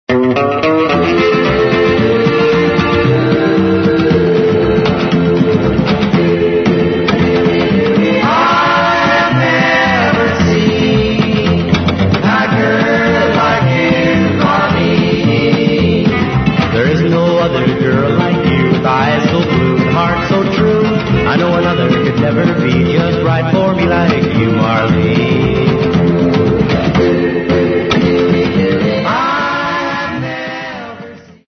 I know another could never be just right for me like you, Marlene.